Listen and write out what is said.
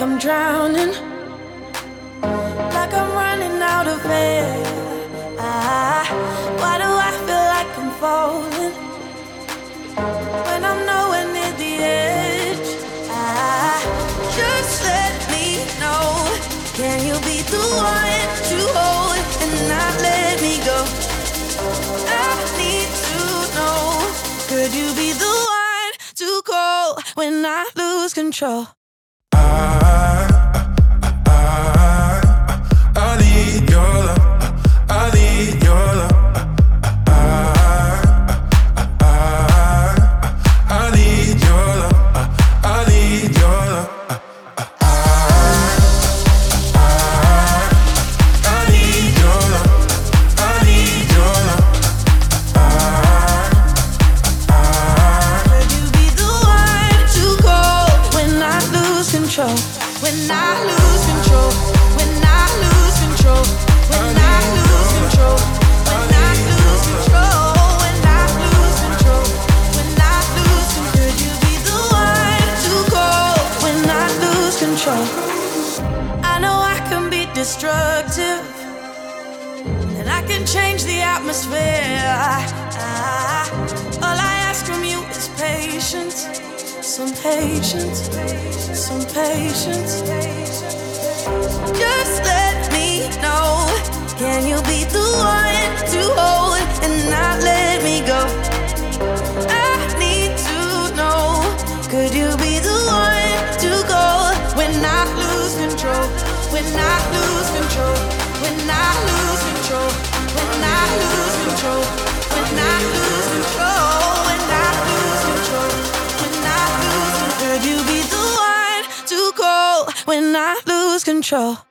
I'm drowning, like I'm running out of air. Why do I feel like I'm falling when I'm nowhere near the edge? Just let me know, can you be the one to hold and not let me go? I need to know, could you be the one to call when I lose control? I need your love. I need your love. I need your love. I need your love. I need your love. I need your love. Could you be the one to call when I lose control? When I lose control, when I lose control, when I lose control, when I lose control, when I lose control, when I lose control. Could you be the one to call when I lose control? I know I can be destructive, and I can change the atmosphere. All I ask from you is patience. Some patience, some patience. Just let me know, can you be the one to hold and not let me go? I need to know, could you be the one to go when I lose control? When I lose control, when I lose control, when I lose control, when I lose control, when I lose control. Could you be the one to call when I lose control?